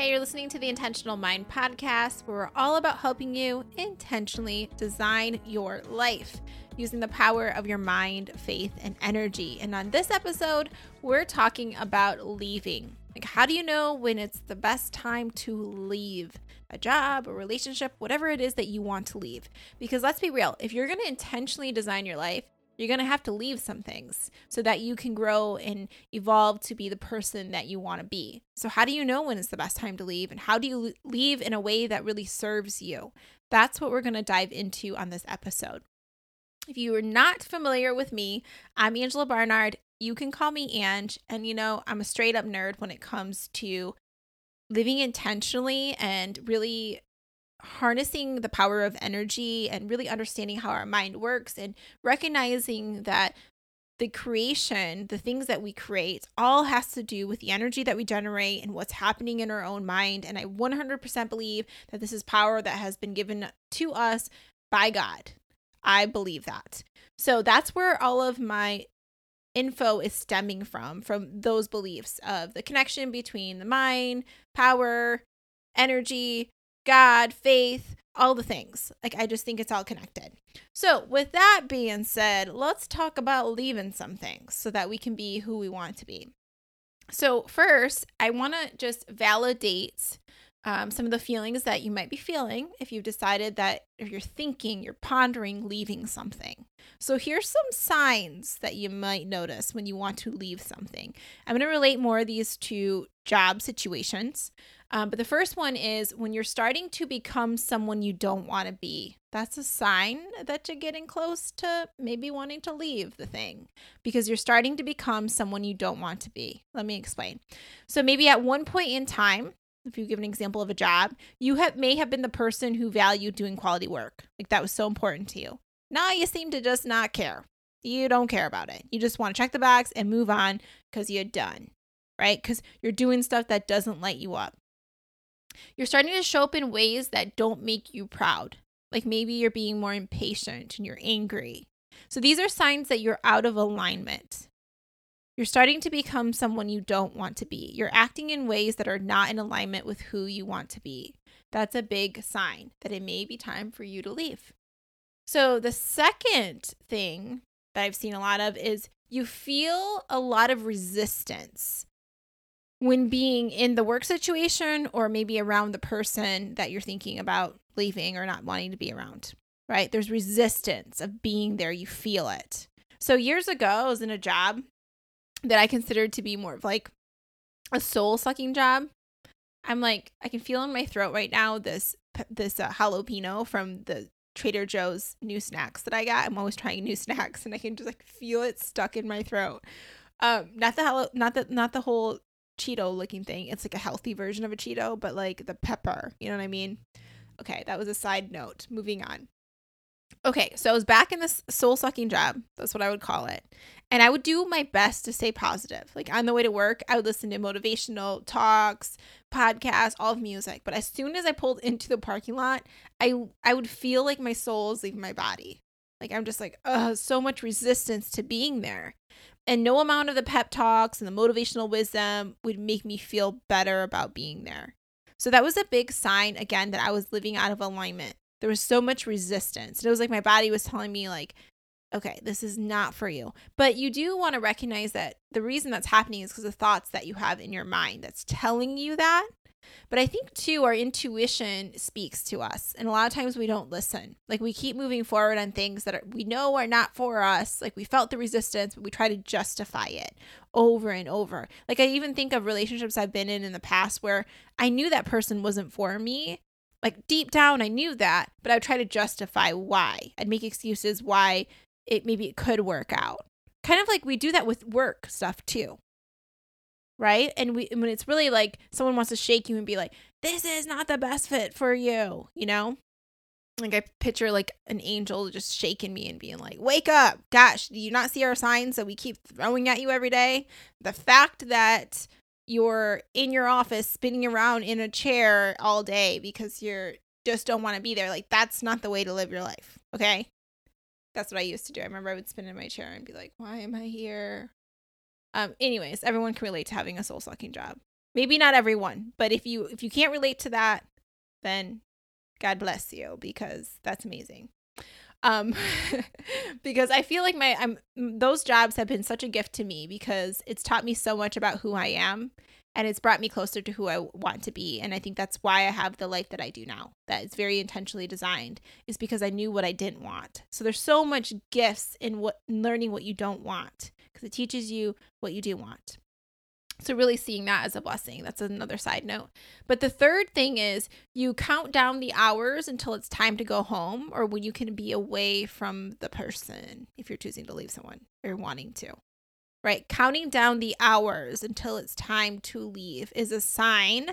Hey, you're listening to the Intentional Mind podcast, where we're all about helping you intentionally design your life using the power of your mind, faith, and energy. And on this episode, we're talking about leaving. Like, how do you know when it's the best time to leave a job, a relationship, whatever it is that you want to leave? Because let's be real, if you're going to intentionally design your life, you're going to have to leave some things so that you can grow and evolve to be the person that you want to be. So how do you know when it's the best time to leave? And how do you leave in a way that really serves you? That's what we're going to dive into on this episode. If you are not familiar with me, I'm Angela Barnard. You can call me Ange. And I'm a straight up nerd when it comes to living intentionally and really harnessing the power of energy and really understanding how our mind works and recognizing that the creation, the things that we create, all has to do with the energy that we generate and what's happening in our own mind. And I 100% believe that this is power that has been given to us by God. I believe that. So that's where all of my info is stemming from those beliefs of the connection between the mind, power, energy, God, faith, all the things. Like, I just think it's all connected. So with that being said, let's talk about leaving some things so that we can be who we want to be. So first, I want to just validate some of the feelings that you might be feeling if you've decided that, if you're thinking, you're pondering leaving something. So here's some signs that you might notice when you want to leave something. I'm going to relate more of these to job situations. But the first one is when you're starting to become someone you don't want to be. That's a sign that you're getting close to maybe wanting to leave the thing because you're starting to become someone you don't want to be. Let me explain. So maybe at one point in time, if you give an example of a job, you may have been the person who valued doing quality work. Like, that was so important to you. Now you seem to just not care. You don't care about it. You just want to check the box and move on because you're done, right? Because you're doing stuff that doesn't light you up. You're starting to show up in ways that don't make you proud. Like, maybe you're being more impatient and you're angry. So these are signs that you're out of alignment. You're starting to become someone you don't want to be. You're acting in ways that are not in alignment with who you want to be. That's a big sign that it may be time for you to leave. So the second thing that I've seen a lot of is you feel a lot of resistance when being in the work situation or maybe around the person that you're thinking about leaving or not wanting to be around, right? There's resistance of being there. You feel it. So years ago, I was in a job that I considered to be more of like a soul-sucking job. I'm like, I can feel in my throat right now this jalapeno from the Trader Joe's new snacks that I got. I'm always trying new snacks, and I can just like feel it stuck in my throat. Not the whole Cheeto looking thing. It's like a healthy version of a Cheeto, but like the pepper, you know what I mean? Okay, that was a side note. Moving on. Okay, so I was back in this soul-sucking job. That's what I would call it. And I would do my best to stay positive. Like, on the way to work, I would listen to motivational talks, podcasts, all of music. But as soon as I pulled into the parking lot, I would feel like my soul is leaving my body. Like, I'm just like, so much resistance to being there. And no amount of the pep talks and the motivational wisdom would make me feel better about being there. So that was a big sign, again, that I was living out of alignment. There was so much resistance. It was like my body was telling me, like, okay, this is not for you. But you do want to recognize that the reason that's happening is because of thoughts that you have in your mind that's telling you that. But I think, too, our intuition speaks to us. And a lot of times we don't listen. Like, we keep moving forward on things that we know are not for us. Like, we felt the resistance, but we try to justify it over and over. Like, I even think of relationships I've been in the past where I knew that person wasn't for me. Like, deep down, I knew that, but I would try to justify why. I'd make excuses why maybe it could work out. Kind of like we do that with work stuff too, right? And when it's really like someone wants to shake you and be like, this is not the best fit for you, you know? Like, I picture like an angel just shaking me and being like, wake up. Gosh, do you not see our signs that we keep throwing at you every day? The fact that you're in your office spinning around in a chair all day because you're just don't want to be there. Like, that's not the way to live your life. Okay. That's what I used to do. I remember I would spin in my chair and be like, why am I here? Anyways, everyone can relate to having a soul-sucking job. Maybe not everyone, but if you can't relate to that, then God bless you, because that's amazing. Because I feel like those jobs have been such a gift to me, because it's taught me so much about who I am, and it's brought me closer to who I want to be. And I think that's why I have the life that I do now, that is very intentionally designed, is because I knew what I didn't want. So there's so much gifts in learning what you don't want, because it teaches you what you do want. So really seeing that as a blessing. That's another side note. But the third thing is you count down the hours until it's time to go home, or when you can be away from the person, if you're choosing to leave someone or wanting to, right? Counting down the hours until it's time to leave is a sign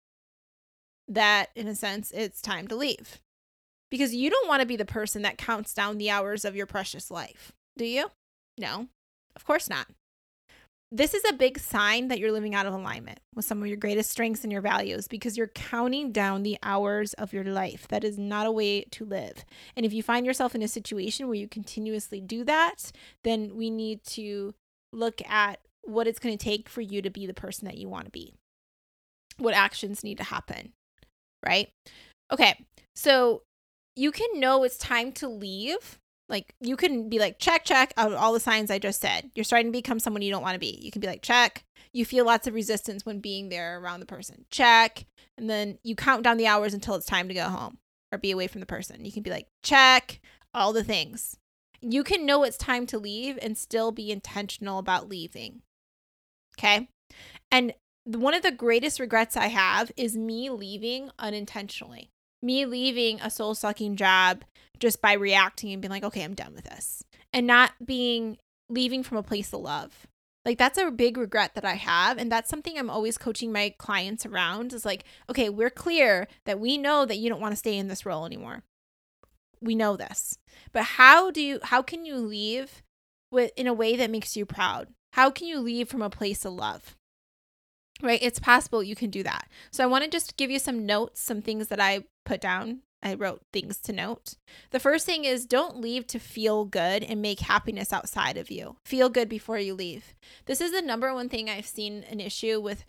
that, in a sense, it's time to leave. Because you don't want to be the person that counts down the hours of your precious life, do you? No, of course not. This is a big sign that you're living out of alignment with some of your greatest strengths and your values, because you're counting down the hours of your life. That is not a way to live. And if you find yourself in a situation where you continuously do that, then we need to look at what it's going to take for you to be the person that you want to be. What actions need to happen, right? Okay, so you can know it's time to leave. Like, you can be like, check out all the signs I just said. You're starting to become someone you don't want to be. You can be like, check. You feel lots of resistance when being there around the person. Check. And then you count down the hours until it's time to go home or be away from the person. You can be like, check, all the things. You can know it's time to leave and still be intentional about leaving. Okay? And one of the greatest regrets I have is me leaving unintentionally. Me leaving a soul-sucking job just by reacting and being like, okay, I'm done with this. And not leaving from a place of love. Like, that's a big regret that I have. And that's something I'm always coaching my clients around, is like, okay, we're clear that we know that you don't want to stay in this role anymore. We know this. But how can you leave in a way that makes you proud? How can you leave from a place of love? Right? It's possible you can do that. So I want to just give you some notes, some things that I put down. I wrote things to note. The first thing is, don't leave to feel good and make happiness outside of you. Feel good before you leave. This is the number one thing I've seen an issue with,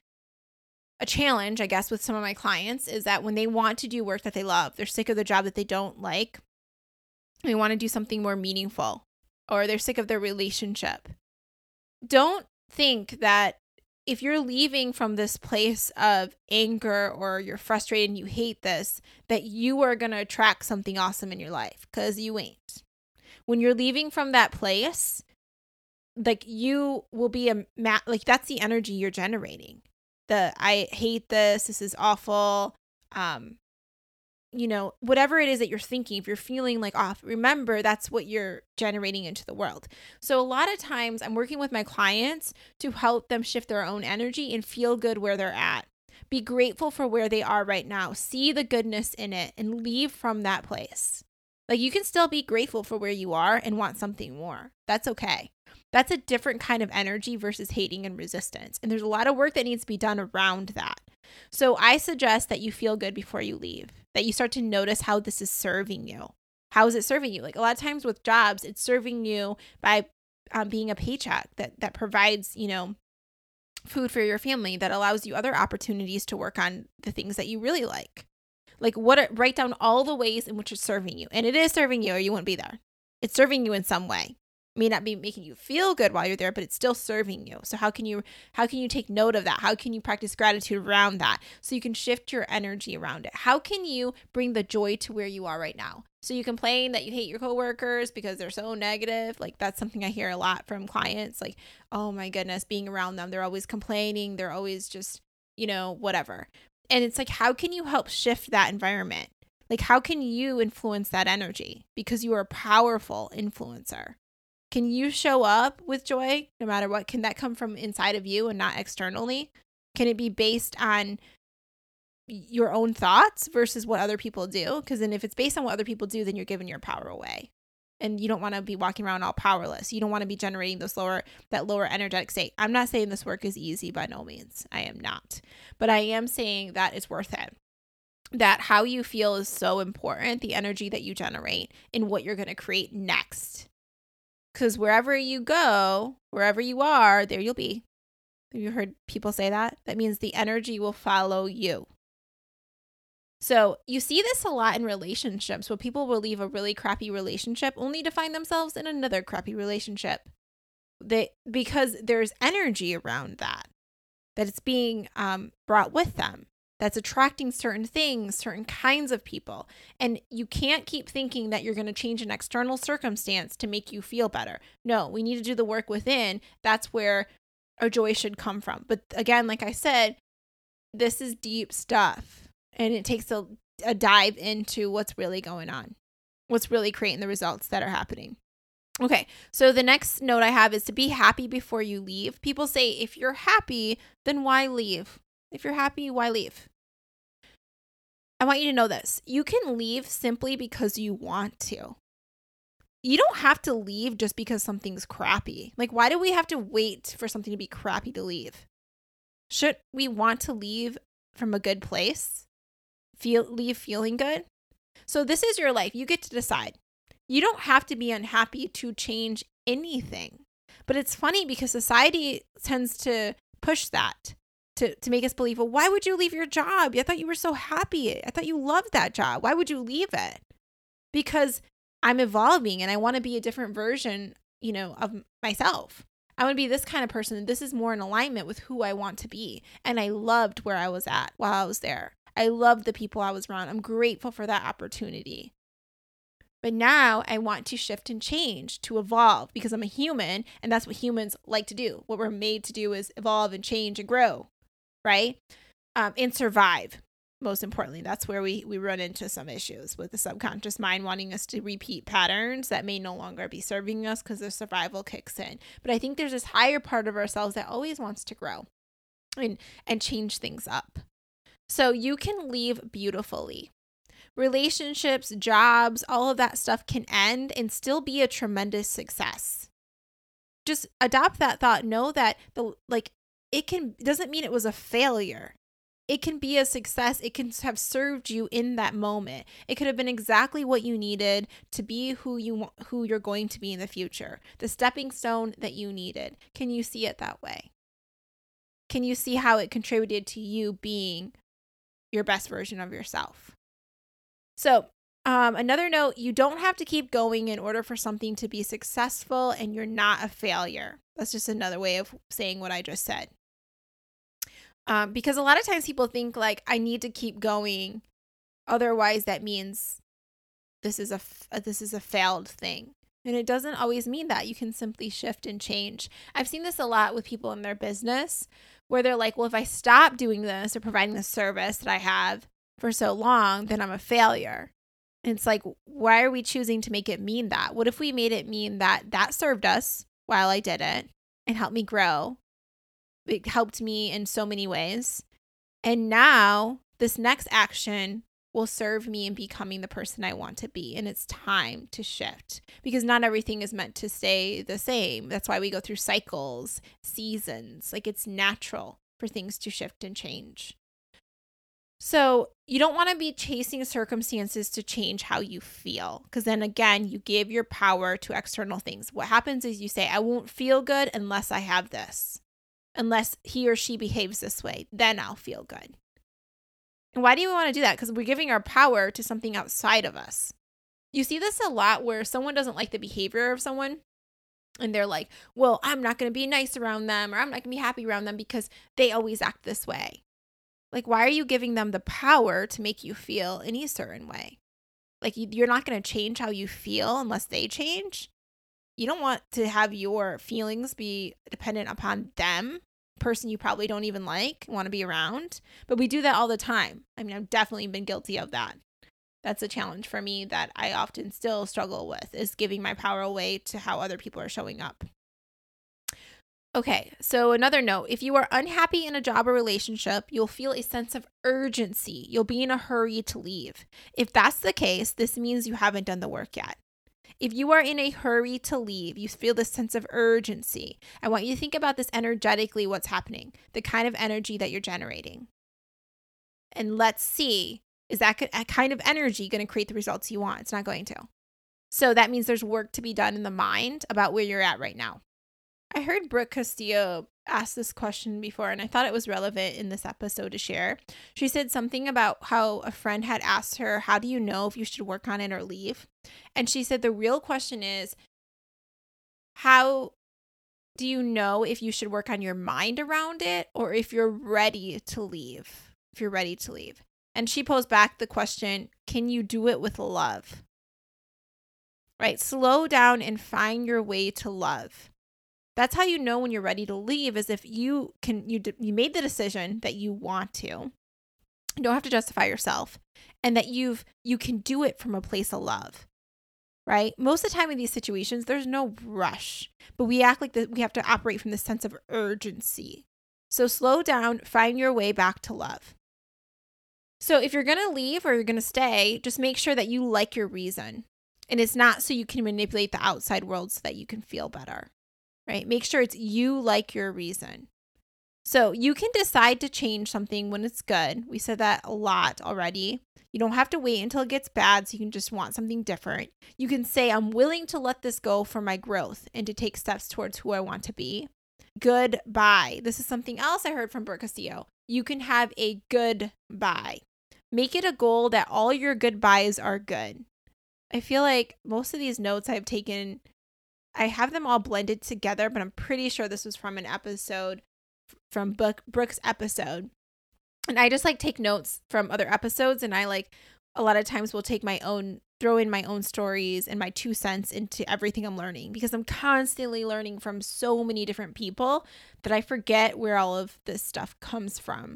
a challenge, I guess, with some of my clients, is that when they want to do work that they love, they're sick of the job that they don't like, they want to do something more meaningful, or they're sick of their relationship. Don't think that if you're leaving from this place of anger, or you're frustrated and you hate this, that you are going to attract something awesome in your life, because you ain't. When you're leaving from that place, like, you will be like, that's the energy you're generating. I hate this is awful. Whatever it is that you're thinking, if you're feeling like off, remember that's what you're generating into the world. So a lot of times I'm working with my clients to help them shift their own energy and feel good where they're at. Be grateful for where they are right now. See the goodness in it and leave from that place. Like, you can still be grateful for where you are and want something more. That's okay. That's a different kind of energy versus hating and resistance. And there's a lot of work that needs to be done around that. So I suggest that you feel good before you leave, that you start to notice how this is serving you. How is it serving you? Like, a lot of times with jobs, it's serving you by being a paycheck that provides, food for your family, that allows you other opportunities to work on the things that you really like. Like, write down all the ways in which it's serving you. And it is serving you, or you wouldn't be there. It's serving you in some way. It may not be making you feel good while you're there, but it's still serving you. So how can you take note of that? How can you practice gratitude around that, so you can shift your energy around it? How can you bring the joy to where you are right now? So you complain that you hate your coworkers because they're so negative. Like, that's something I hear a lot from clients. Like, oh my goodness, being around them, they're always complaining. They're always just, whatever. And it's like, how can you help shift that environment? Like, how can you influence that energy? Because you are a powerful influencer. Can you show up with joy no matter what? Can that come from inside of you and not externally? Can it be based on your own thoughts versus what other people do? Because then if it's based on what other people do, then you're giving your power away. And you don't want to be walking around all powerless. You don't want to be generating that lower energetic state. I'm not saying this work is easy, by no means. I am not. But I am saying that it's worth it. That how you feel is so important, the energy that you generate and what you're going to create next. Because wherever you go, wherever you are, there you'll be. Have you heard people say that? That means the energy will follow you. So you see this a lot in relationships where people will leave a really crappy relationship only to find themselves in another crappy relationship. Because there's energy around that it's being brought with them, that's attracting certain things, certain kinds of people. And you can't keep thinking that you're going to change an external circumstance to make you feel better. No, we need to do the work within. That's where our joy should come from. But again, like I said, this is deep stuff. And it takes a dive into what's really going on, what's really creating the results that are happening. Okay, so the next note I have is to be happy before you leave. People say, if you're happy, then why leave? If you're happy, why leave? I want you to know this. You can leave simply because you want to. You don't have to leave just because something's crappy. Like, why do we have to wait for something to be crappy to leave? Should we want to leave from a good place? Leave feeling good? So this is your life. You get to decide. You don't have to be unhappy to change anything. But it's funny because society tends to push that to make us believe, well, why would you leave your job? I thought you were so happy. I thought you loved that job. Why would you leave it? Because I'm evolving and I want to be a different version, of myself. I want to be this kind of person. This is more in alignment with who I want to be. And I loved where I was at while I was there. I loved the people I was around. I'm grateful for that opportunity. But now I want to shift and change, to evolve, because I'm a human and that's what humans like to do. What we're made to do is evolve and change and grow, right? And survive. Most importantly, that's where we run into some issues with the subconscious mind wanting us to repeat patterns that may no longer be serving us because the survival kicks in. But I think there's this higher part of ourselves that always wants to grow and change things up. So you can leave beautifully. Relationships, jobs, all of that stuff can end and still be a tremendous success. Just adopt that thought. Know that doesn't mean it was a failure. It can be a success. It can have served you in that moment. It could have been exactly what you needed to be who you're going to be in the future. The stepping stone that you needed. Can you see it that way? Can you see how it contributed to you being your best version of yourself? So, another note, you don't have to keep going in order for something to be successful, and you're not a failure. That's just another way of saying what I just said. Because a lot of times people think like, I need to keep going. Otherwise that means this is a failed thing. And it doesn't always mean that. You can simply shift and change. I've seen this a lot with people in their business where they're like, well, if I stop doing this or providing the service that I have for so long, then I'm a failure. And it's like, why are we choosing to make it mean that? What if we made it mean that served us while I did it and helped me grow? It helped me in so many ways. And now this next action will serve me in becoming the person I want to be. And it's time to shift because not everything is meant to stay the same. That's why we go through cycles, seasons. Like, it's natural for things to shift and change. So you don't want to be chasing circumstances to change how you feel, because then again, you give your power to external things. What happens is you say, I won't feel good unless I have this. Unless he or she behaves this way, then I'll feel good. And why do you want to do that? Because we're giving our power to something outside of us. You see this a lot where someone doesn't like the behavior of someone and they're like, well, I'm not going to be nice around them, or I'm not going to be happy around them because they always act this way. Like, why are you giving them the power to make you feel any certain way? Like, you're not going to change how you feel unless they change. You don't want to have your feelings be dependent upon them, person you probably don't even want to be around. But we do that all the time. I mean, I've definitely been guilty of that. That's a challenge for me that I often still struggle with, is giving my power away to how other people are showing up. Okay, so another note, if you are unhappy in a job or relationship, you'll feel a sense of urgency. You'll be in a hurry to leave. If that's the case, this means you haven't done the work yet. If you are in a hurry to leave, you feel this sense of urgency. I want you to think about this energetically, what's happening, the kind of energy that you're generating. And let's see, is that kind of energy going to create the results you want? It's not going to. So that means there's work to be done in the mind about where you're at right now. I heard Brooke Castillo asked this question before, and I thought it was relevant in this episode to share. She said something about how a friend had asked her, how do you know if you should work on it or leave? And she said the real question is, how do you know if you should work on your mind around it or if you're ready to leave? If you're ready to leave. And she posed back the question, can you do it with love? Right? Slow down and find your way to love. That's how you know when you're ready to leave, is if you made the decision that you want to. You don't have to justify yourself, and that you can do it from a place of love. Right? Most of the time in these situations, there's no rush, but we act like that we have to operate from this sense of urgency. So slow down, find your way back to love. So if you're going to leave or you're going to stay, just make sure that you like your reason. And it's not so you can manipulate the outside world so that you can feel better, right? Make sure it's you like your reason. So you can decide to change something when it's good. We said that a lot already. You don't have to wait until it gets bad, so you can just want something different. You can say, I'm willing to let this go for my growth and to take steps towards who I want to be. Goodbye. This is something else I heard from Brooke Castillo. You can have a goodbye. Make it a goal that all your goodbyes are good. I feel like most of these notes I've taken, I have them all blended together, but I'm pretty sure this was from an episode, from Brooke's episode. And I just like take notes from other episodes, and I like a lot of times will take my own, throw in my own stories and my 2 cents into everything I'm learning, because I'm constantly learning from so many different people that I forget where all of this stuff comes from.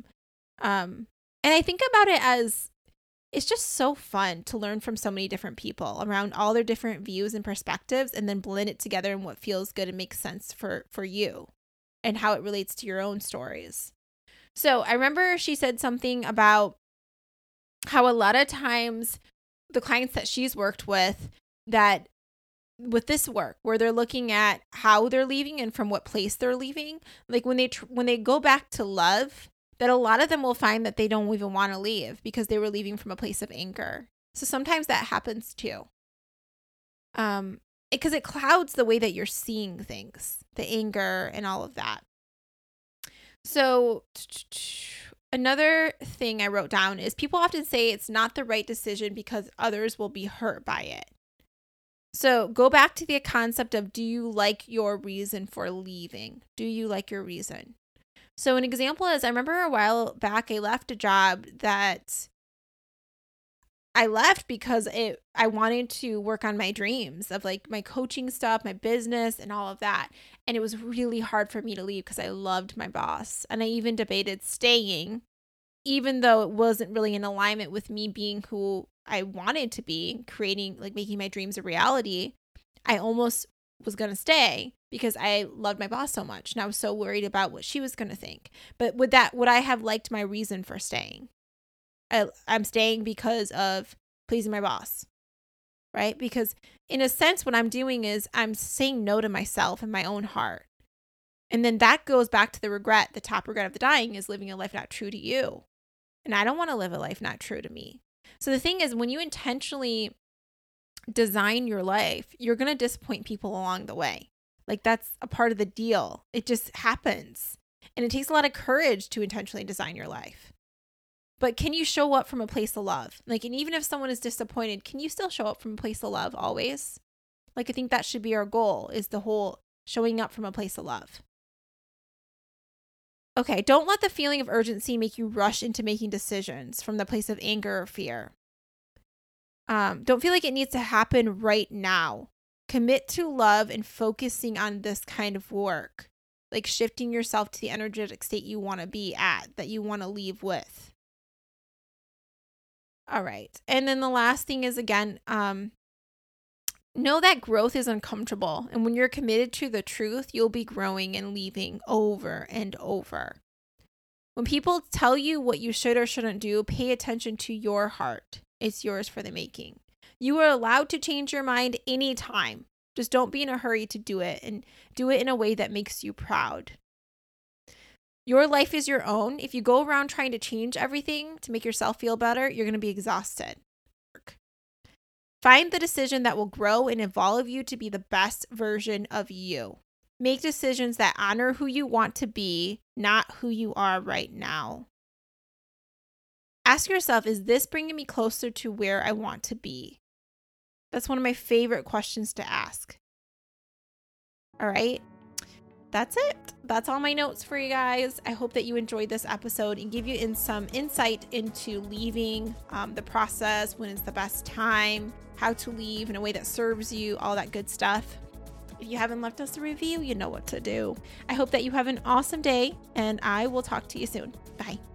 And I think about it as it's just so fun to learn from so many different people around all their different views and perspectives, and then blend it together in what feels good and makes sense for you and how it relates to your own stories. So I remember she said something about how a lot of times the clients that she's worked with, that with this work where they're looking at how they're leaving and from what place they're leaving, like when they go back to love, that a lot of them will find that they don't even want to leave because they were leaving from a place of anger. So sometimes that happens too. Because it clouds the way that you're seeing things, the anger and all of that. So another thing I wrote down is people often say it's not the right decision because others will be hurt by it. So go back to the concept of, do you like your reason for leaving? Do you like your reason? So an example is, I remember a while back, I left a job that I left because I wanted to work on my dreams of like my coaching stuff, my business and all of that. And it was really hard for me to leave because I loved my boss. And I even debated staying, even though it wasn't really in alignment with me being who I wanted to be, creating, like making my dreams a reality. I almost was going to stay because I loved my boss so much. And I was so worried about what she was going to think. But would I have liked my reason for staying? I'm staying because of pleasing my boss, right? Because in a sense, what I'm doing is I'm saying no to myself and my own heart. And then that goes back to the regret. The top regret of the dying is living a life not true to you. And I don't want to live a life not true to me. So the thing is, when you intentionally design your life, you're going to disappoint people along the way. Like that's a part of the deal. It just happens. And it takes a lot of courage to intentionally design your life. But can you show up from a place of love? Like, and even if someone is disappointed, can you still show up from a place of love always? Like, I think that should be our goal, is the whole showing up from a place of love. Okay, don't let the feeling of urgency make you rush into making decisions from the place of anger or fear. Don't feel like it needs to happen right now. Commit to love and focusing on this kind of work, like shifting yourself to the energetic state you want to be at, that you want to leave with. All right. And then the last thing is, again, know that growth is uncomfortable. And when you're committed to the truth, you'll be growing and leaving over and over. When people tell you what you should or shouldn't do, pay attention to your heart. It's yours for the making. You are allowed to change your mind anytime. Just don't be in a hurry to do it, and do it in a way that makes you proud. Your life is your own. If you go around trying to change everything to make yourself feel better, you're going to be exhausted. Find the decision that will grow and evolve you to be the best version of you. Make decisions that honor who you want to be, not who you are right now. Ask yourself, is this bringing me closer to where I want to be? That's one of my favorite questions to ask. All right. That's it. That's all my notes for you guys. I hope that you enjoyed this episode and give you some insight into leaving, the process, when it's the best time, how to leave in a way that serves you, all that good stuff. If you haven't left us a review, you know what to do. I hope that you have an awesome day, and I will talk to you soon. Bye.